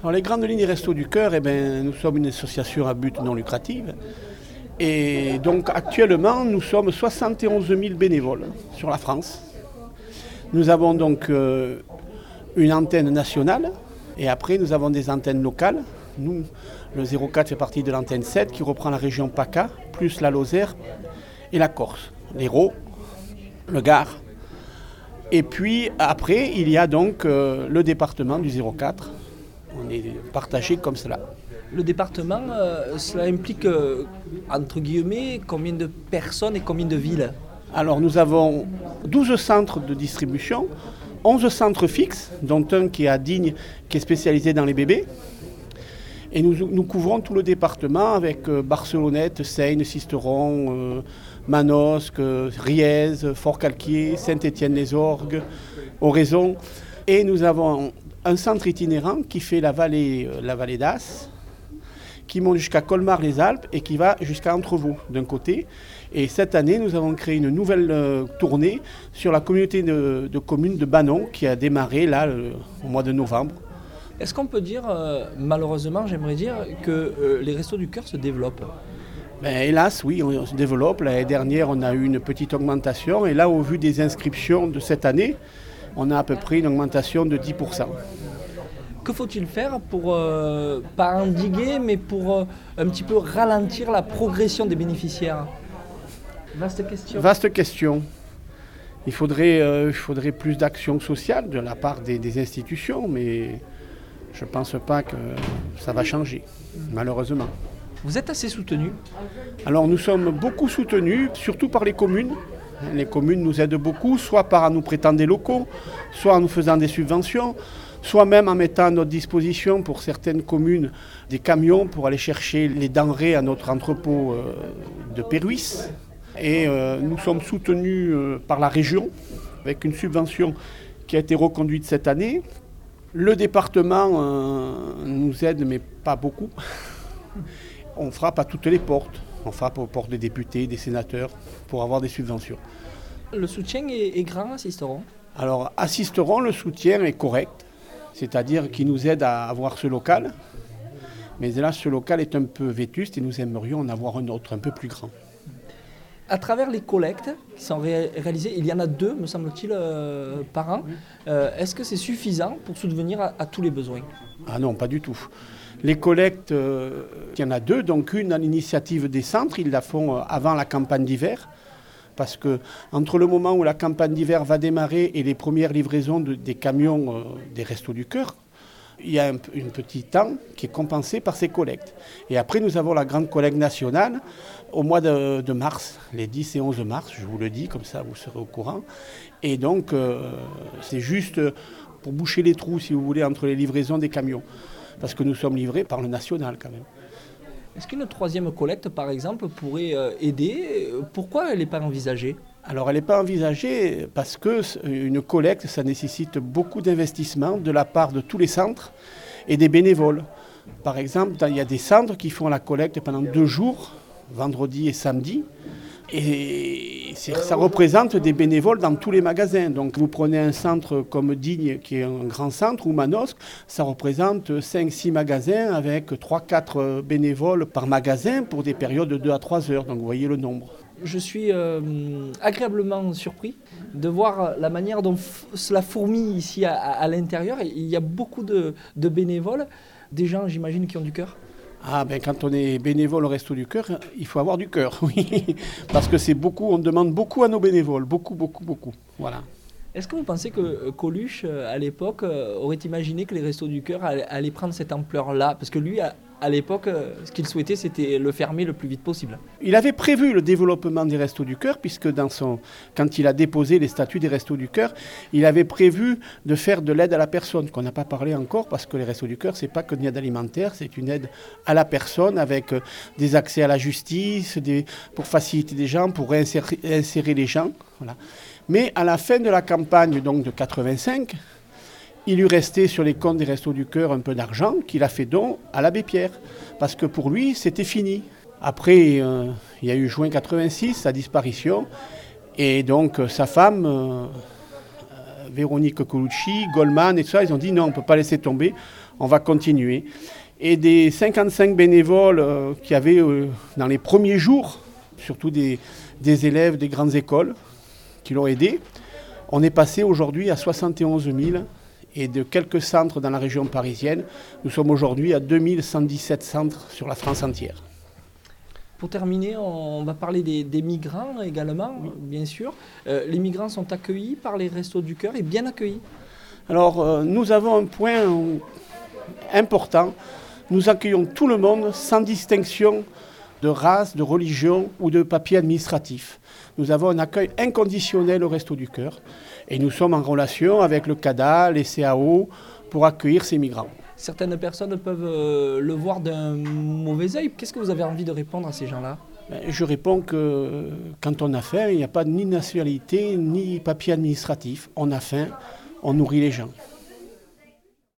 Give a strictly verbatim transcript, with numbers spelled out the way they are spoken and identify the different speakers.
Speaker 1: Alors, les grandes lignes des Restos du Cœur, eh ben, nous sommes une association à but non lucratif. Et donc actuellement, nous sommes soixante et onze mille bénévoles sur la France. Nous avons donc euh, une antenne nationale et après nous avons des antennes locales. Nous, le zéro quatre fait partie de l'antenne sept qui reprend la région PACA, plus la Lozère et la Corse, l'Hérault, le Gard. Et puis après, il y a donc euh, le département du zéro quatre. On est partagé comme cela.
Speaker 2: Le département, euh, cela implique, euh, entre guillemets, combien de personnes et combien de villes?
Speaker 1: Alors nous avons douze centres de distribution, onze centres fixes, dont un qui est à Digne, qui est spécialisé dans les bébés. Et nous, nous couvrons tout le département avec euh, Barcelonnette, Seine, Sisteron, euh, Manosque, Riez, Fort-Calquier, Saint-Étienne-les-Orgues, Oraison. Et nous avons un centre itinérant qui fait la vallée, euh, la vallée d'As, qui monte jusqu'à Colmar-les-Alpes et qui va jusqu'à Entrevaux d'un côté. Et cette année, nous avons créé une nouvelle euh, tournée sur la communauté de, de communes de Banon qui a démarré là le, au mois de novembre.
Speaker 2: Est-ce qu'on peut dire, euh, malheureusement, j'aimerais dire, que euh, les Restos du Cœur se développent?
Speaker 1: Ben, hélas, oui, on, on se développe. L'année dernière, on a eu une petite augmentation. Et là, au vu des inscriptions de cette année, on a à peu près une augmentation de dix pour cent.
Speaker 2: Que faut-il faire pour, euh, pas endiguer, mais pour euh, un petit peu ralentir la progression des bénéficiaires? Vaste question.
Speaker 1: Vaste question. Il faudrait, euh, il faudrait plus d'action sociale de la part des, des institutions, mais je ne pense pas que ça va changer, malheureusement.
Speaker 2: Vous êtes assez soutenu?
Speaker 1: Alors nous sommes beaucoup soutenus, surtout par les communes. Les communes nous aident beaucoup, soit par nous prêtant des locaux, soit en nous faisant des subventions, soit même en mettant à notre disposition pour certaines communes des camions pour aller chercher les denrées à notre entrepôt euh, de Péruis. Et euh, nous sommes soutenus euh, par la région avec une subvention qui a été reconduite cette année. Le département euh, nous aide, mais pas beaucoup. On frappe à toutes les portes. On frappe aux portes des députés, des sénateurs pour avoir des subventions.
Speaker 2: Le soutien est, est grand à Sisteron?
Speaker 1: Alors, à Sisteron, le soutien est correct. C'est-à-dire qu'il nous aide à avoir ce local. Mais là, ce local est un peu vétuste et nous aimerions en avoir un autre, un peu plus grand.
Speaker 2: À travers les collectes qui sont ré- réalisées, il y en a deux, me semble-t-il, euh, par an. Euh, est-ce que c'est suffisant pour subvenir à, à tous les besoins?
Speaker 1: Ah non, pas du tout. Les collectes, euh, il y en a deux, donc une à l'initiative des centres, ils la font avant la campagne d'hiver. Parce que entre le moment où la campagne d'hiver va démarrer et les premières livraisons de, des camions euh, des Restos du Cœur, il y a un, un petit temps qui est compensé par ces collectes. Et après, nous avons la grande collecte nationale au mois de, de mars, les dix et onze mars, je vous le dis, comme ça vous serez au courant. Et donc, euh, c'est juste pour boucher les trous, si vous voulez, entre les livraisons des camions. Parce que nous sommes livrés par le national quand même.
Speaker 2: Est-ce qu'une troisième collecte, par exemple, pourrait euh, aider? Pourquoi elle n'est pas envisagée?
Speaker 1: Alors elle n'est pas envisagée parce qu'une collecte, ça nécessite beaucoup d'investissement de la part de tous les centres et des bénévoles. Par exemple, il y a des centres qui font la collecte pendant deux jours, vendredi et samedi. Et ça représente des bénévoles dans tous les magasins. Donc vous prenez un centre comme Digne, qui est un grand centre, ou Manosque, ça représente cinq six magasins avec trois quatre bénévoles par magasin pour des périodes de deux à trois heures. Donc vous voyez le nombre.
Speaker 2: Je suis euh, agréablement surpris de voir la manière dont f- cela fourmille ici à, à l'intérieur. Il y a beaucoup de, de bénévoles, des gens, j'imagine, qui ont du cœur.
Speaker 1: Ah ben quand on est bénévole au Resto du Cœur, il faut avoir du cœur, oui. Parce que c'est beaucoup, on demande beaucoup à nos bénévoles, beaucoup, beaucoup, beaucoup. Voilà.
Speaker 2: Est-ce que vous pensez que Coluche, à l'époque, aurait imaginé que les Restos du Cœur allaient, allaient prendre cette ampleur-là? Parce que lui, à, à l'époque, ce qu'il souhaitait, c'était le fermer le plus vite possible.
Speaker 1: Il avait prévu le développement des Restos du Cœur, puisque dans son, quand il a déposé les statuts des Restos du Cœur, il avait prévu de faire de l'aide à la personne, qu'on n'a pas parlé encore, parce que les Restos du Cœur, ce n'est pas que une aide alimentaire, c'est une aide à la personne, avec des accès à la justice, des, pour faciliter les gens, pour insérer, insérer les gens. Voilà. Mais à la fin de la campagne donc de quatre-vingt-cinq, il lui restait sur les comptes des Restos du Cœur un peu d'argent qu'il a fait don à l'abbé Pierre. Parce que pour lui, c'était fini. Après, euh, il y a eu juin quatre-vingt-six, sa disparition. Et donc, euh, sa femme, euh, Véronique Colucci, Goldman et tout ça, ils ont dit non, on ne peut pas laisser tomber. On va continuer. Et des cinquante-cinq bénévoles euh, qu'il y avait euh, dans les premiers jours, surtout des, des élèves des grandes écoles qui l'ont aidé, on est passé aujourd'hui à soixante et onze mille. Et de quelques centres dans la région parisienne, nous sommes aujourd'hui à deux mille cent dix-sept centres sur la France entière.
Speaker 2: Pour terminer, on va parler des, des migrants également, oui. Bien sûr. Euh, les migrants sont accueillis par les Restos du Cœur et bien accueillis.
Speaker 1: Alors, euh, nous avons un point important. Nous accueillons tout le monde sans distinction de race, de religion ou de papier administratif. Nous avons un accueil inconditionnel au Restos du Cœur et nous sommes en relation avec le C A D A, les C A O pour accueillir ces migrants.
Speaker 2: Certaines personnes peuvent euh, le voir d'un mauvais œil. Qu'est-ce que vous avez envie de répondre à ces gens-là ?
Speaker 1: Je réponds que quand on a faim, il n'y a pas ni nationalité ni papier administratif. On a faim, on nourrit les gens.